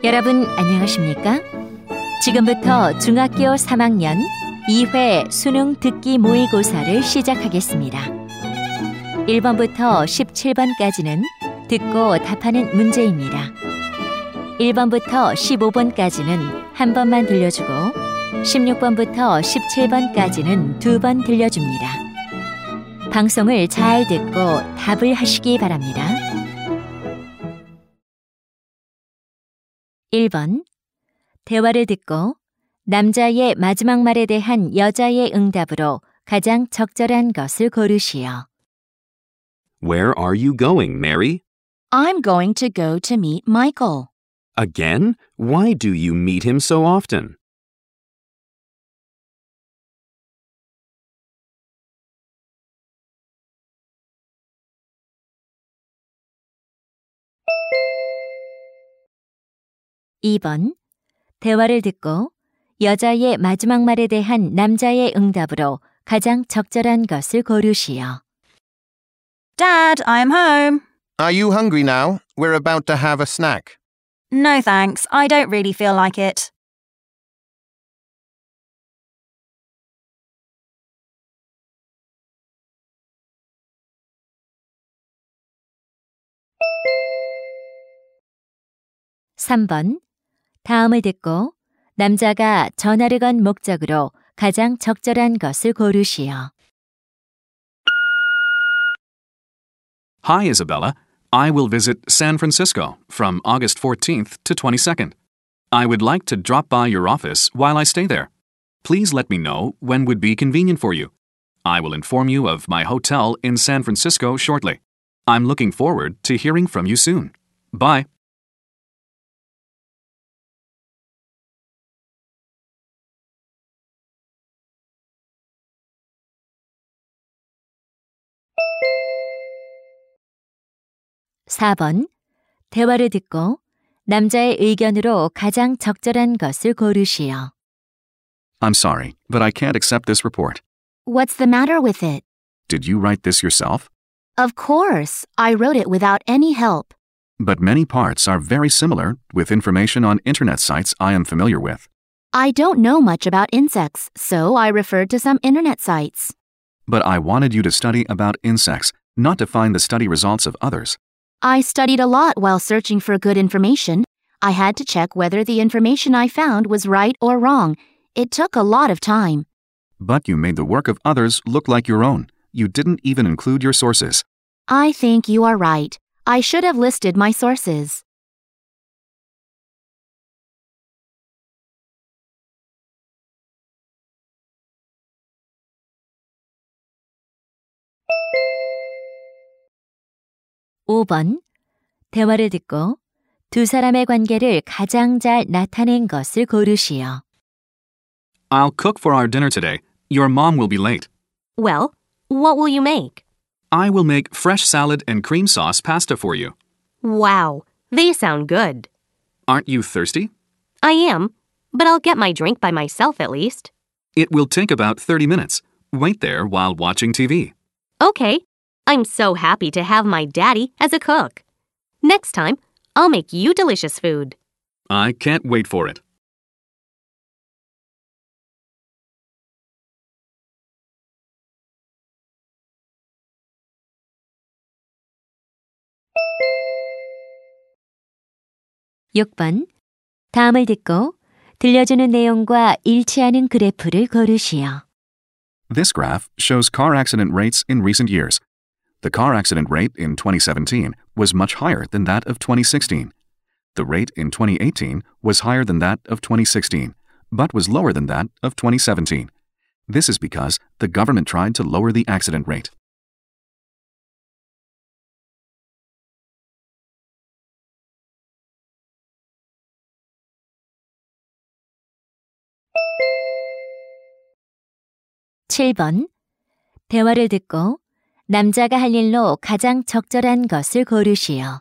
여러분 안녕하십니까? 지금부터 중학교 3학년 2회 수능 듣기 모의고사를 시작하겠습니다. 1번부터 17번까지는 듣고 답하는 문제입니다. 1번부터 15번까지는 한 번만 들려주고 16번부터 17번까지는 두 번 들려줍니다. 방송을 잘 듣고 답을 하시기 바랍니다. 1번. 대화를 듣고 남자의 마지막 말에 대한 여자의 응답으로 가장 적절한 것을 고르시오. Where are you going, Mary? I'm going to go to meet Michael. Again? Why do you meet him so often? (2번) 대화를 듣고 여자의 마지막 말에 대한 남자의 응답으로 가장 적절한 것을 고르시오. Dad, I am home. Are you hungry now? We're about to have a snack. No thanks, I don't really feel like it. (3번) 다음을 듣고 남자가 전화를 건 목적으로 가장 적절한 것을 고르시오. Hi, Isabella. I will visit San Francisco from August 14th to 22nd. I would like to drop by your office while I stay there. Please let me know when would be convenient for you. I will inform you of my hotel in San Francisco shortly. I'm looking forward to hearing from you soon. Bye. (4번) 대화를 듣고 남자의 의견으로 가장 적절한 것을 고르시오. I'm sorry, but I can't accept this report. What's the matter with it? Did you write this yourself? Of course, I wrote it without any help. But many parts are very similar with information on internet sites I am familiar with. I don't know much about insects, so I referred to some internet sites. But I wanted you to study about insects, not to find the study results of others. I studied a lot while searching for good information. I had to check whether the information I found was right or wrong. It took a lot of time. But you made the work of others look like your own. You didn't even include your sources. I think you are right. I should have listed my sources. (5번) 대화를 듣고 두 사람의 관계를 가장 잘 나타낸 것을 고르시오. I'll cook for our dinner today. Your mom will be late. Well, what will you make? I will make fresh salad and cream sauce pasta for you. Wow, they sound good. Aren't you thirsty? I am, but I'll get my drink by myself at least. It will take about 30 minutes. Wait there while watching TV. Okay, I'm so happy to have my daddy as a cook. Next time, I'll make you delicious food. I can't wait for it. (6번) 다음을 듣고 들려주는 내용과 일치하는 그래프를 고르시오. This graph shows car accident rates in recent years. The car accident rate in 2017 was much higher than that of 2016. The rate in 2018 was higher than that of 2016, but was lower than that of 2017. This is because the government tried to lower the accident rate. (7번) 대화를 듣고 남자가 할 일로 가장 적절한 것을 고르시오.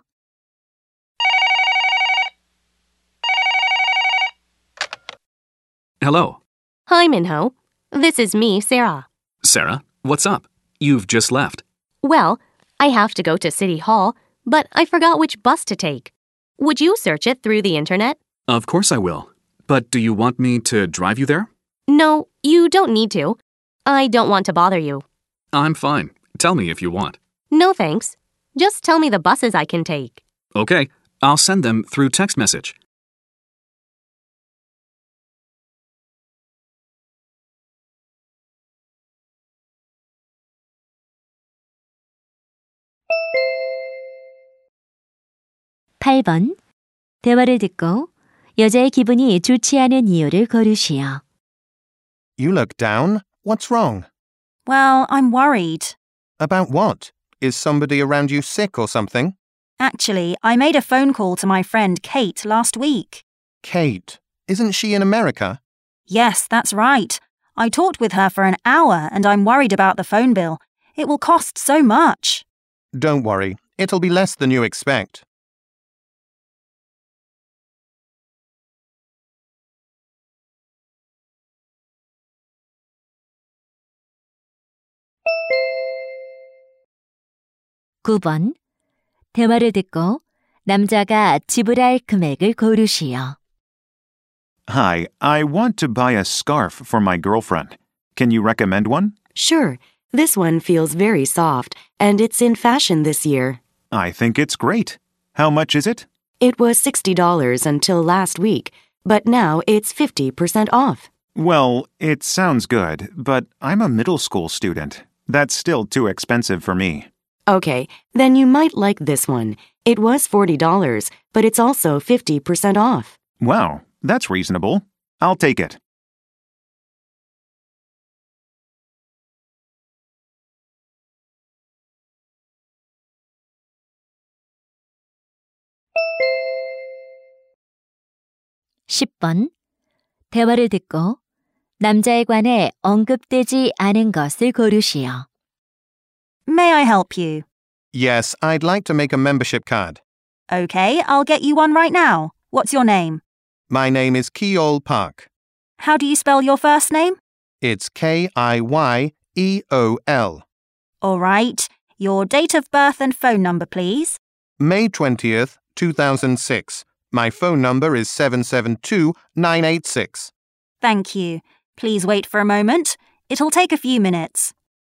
Hello. Hi, Minho. This is me, Sarah. Sarah, what's up? You've just left. Well, I have to go to City Hall, but I forgot which bus to take. Would you search it through the internet? Of course I will. But do you want me to drive you there? No, you don't need to. I don't want to bother you. I'm fine. Tell me if you want. No thanks. Just tell me the buses I can take. Okay, I'll send them through text message. (8번) 대화를 듣고 여자의 기분이 좋지 않은 이유를 고르시오. You look down. What's wrong? Well, I'm worried. About what? Is somebody around you sick or something? Actually, I made a phone call to my friend Kate last week. Kate. Isn't she in America? Yes, that's right. I talked with her for an hour and I'm worried about the phone bill. It will cost so much. Don't worry. It'll be less than you expect. (9번) 대화를 듣고 남자가 지불할 금액을 고르시오. Hi, I want to buy a scarf for my girlfriend. Can you recommend one? Sure. This one feels very soft, and it's in fashion this year. I think it's great. How much is it? It was $60 until last week, but now it's 50% off. Well, it sounds good, but I'm a middle school student. That's still too expensive for me. Okay, then you might like this one. It was $40, but it's also 50% off. Wow, that's reasonable. I'll take it. (10번) 대화를 듣고 남자에 관해 언급되지 않은 것을 고르시오. May I help you? Yes, I'd like to make a membership card. Okay, I'll get you one right now. What's your name? My name is Keol Park. How do you spell your first name? It's Kiyeol. All right. Your date of birth and phone number, please. May 20th, 2006. My phone number is 772-986. Thank you. Please wait for a moment. It'll take a few minutes.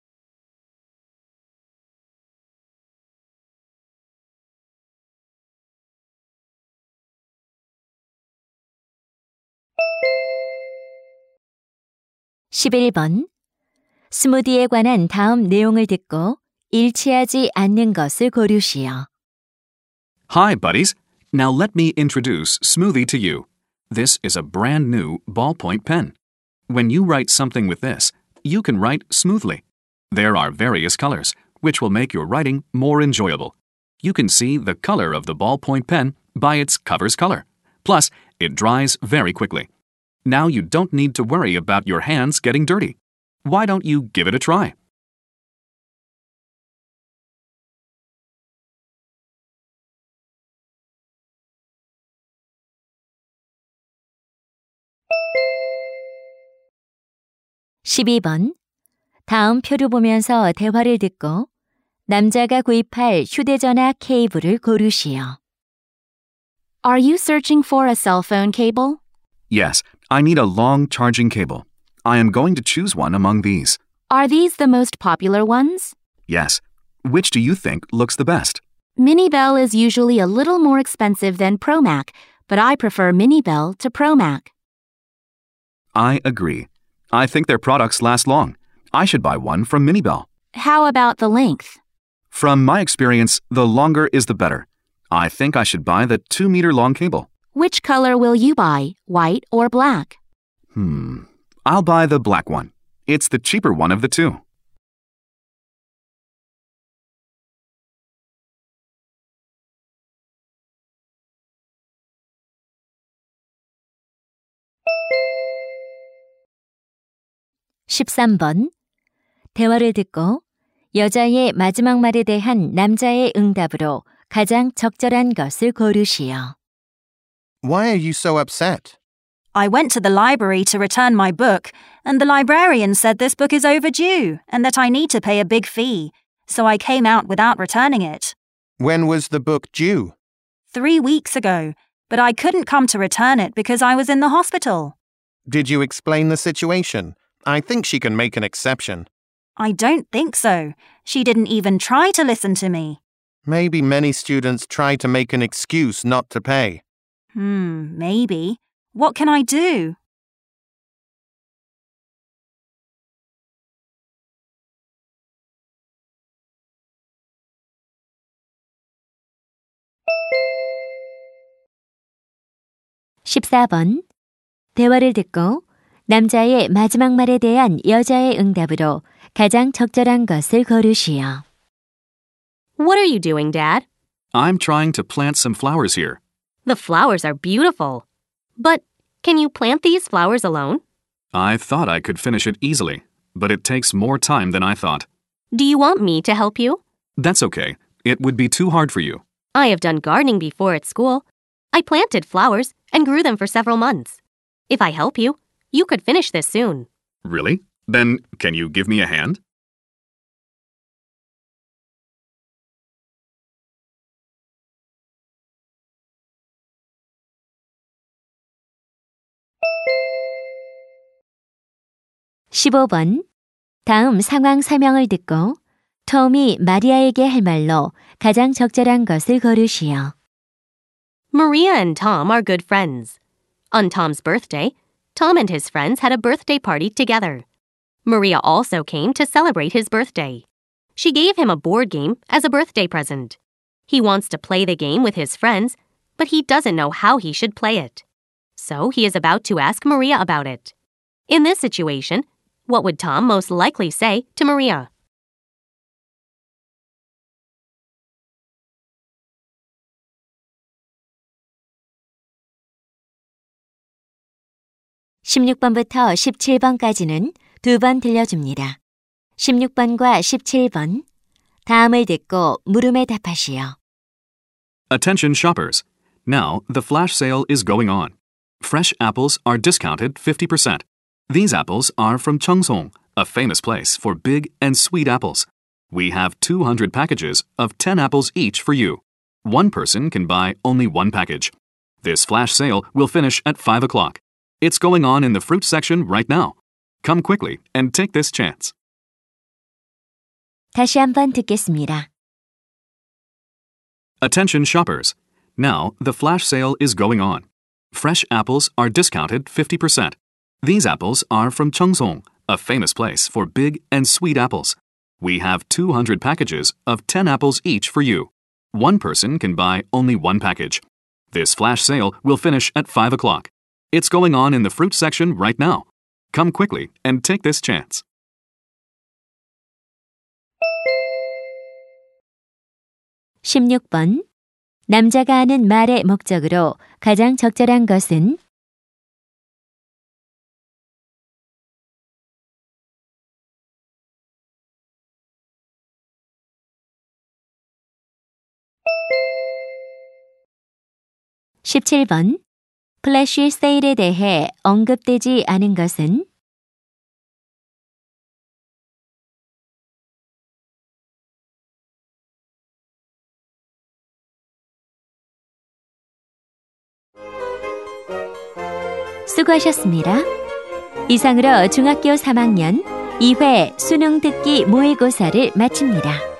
(11번) 스무디에 관한 다음 내용을 듣고 일치하지 않는 것을 고르시오. Hi, buddies. Now let me introduce Smoothie to you. This is a brand new ballpoint pen. When you write something with this, you can write smoothly. There are various colors, which will make your writing more enjoyable. You can see the color of the ballpoint pen by its cover's color. Plus, it dries very quickly. Now you don't need to worry about your hands getting dirty. Why don't you give it a try? (12번) 다음 표를 보면서 대화를 듣고 남자가 구입할 휴대전화 케이블을 고르시오. Are you searching for a cell phone cable? Yes, I need a long charging cable. I am going to choose one among these. Are these the most popular ones? Yes. Which do you think looks the best? Minibel is usually a little more expensive than ProMac, but I prefer Minibel to ProMac. I agree. I think their products last long. I should buy one from Minibel. How about the length? From my experience, the longer is the better. I think I should buy the 2-meter long cable. Which color will you buy, white or black? I'll buy the black one. It's the cheaper one of the two. (13번) 대화를 듣고 여자의 마지막 말에 대한 남자의 응답으로 가장 적절한 것을 고르시오. Why are you so upset? I went to the library to return my book, and the librarian said this book is overdue and that I need to pay a big fee, so I came out without returning it. When was the book due? 3 weeks ago, but I couldn't come to return it because I was in the hospital. Did you explain the situation? I think she can make an exception. I don't think so. She didn't even try to listen to me. Maybe many students try to make an excuse not to pay. Maybe. What can I do? (14번) 대화를 듣고 남자의 마지막 말에 대한 여자의 응답으로 가장 적절한 것을 고르시오. What are you doing, Dad? I'm trying to plant some flowers here. The flowers are beautiful. But can you plant these flowers alone? I thought I could finish it easily, but it takes more time than I thought. Do you want me to help you? That's okay. It would be too hard for you. I have done gardening before at school. I planted flowers and grew them for several months. If I help you, you could finish this soon. Really? Then can you give me a hand? (15번) 다음 상황 설명을 듣고 톰이 마리아에게 할 말로 가장 적절한 것을 고르시오. Maria and Tom are good friends. On Tom's birthday, Tom and his friends had a birthday party together. Maria also came to celebrate his birthday. She gave him a board game as a birthday present. He wants to play the game with his friends, but he doesn't know how he should play it. So he is about to ask Maria about it. In this situation, what would Tom most likely say to Maria? (16번부터 17번까지는 2번 들려줍니다. 16번과 17번 다음을 듣고 물음에 답하시오. Attention shoppers. Now, the flash sale is going on. Fresh apples are discounted 50%. These apples are from Cheongsong, a famous place for big and sweet apples. We have 200 packages of 10 apples each for you. One person can buy only one package. This flash sale will finish at 5 o'clock. It's going on in the fruit section right now. Come quickly and take this chance. 다시 한번 듣겠습니다. Attention shoppers. Now, the flash sale is going on. Fresh apples are discounted 50%. These apples are from Cheongsong, a famous place for big and sweet apples. We have 200 packages of 10 apples each for you. One person can buy only one package. This flash sale will finish at 5 o'clock. It's going on in the fruit section right now. Come quickly and take this chance. (16번) 남자가 하는 말의 목적으로 가장 적절한 것은 (17번) 플래시 세일에 대해 언급되지 않은 것은 수고하셨습니다. 이상으로 중학교 3학년 2회 수능 듣기 모의고사를 마칩니다.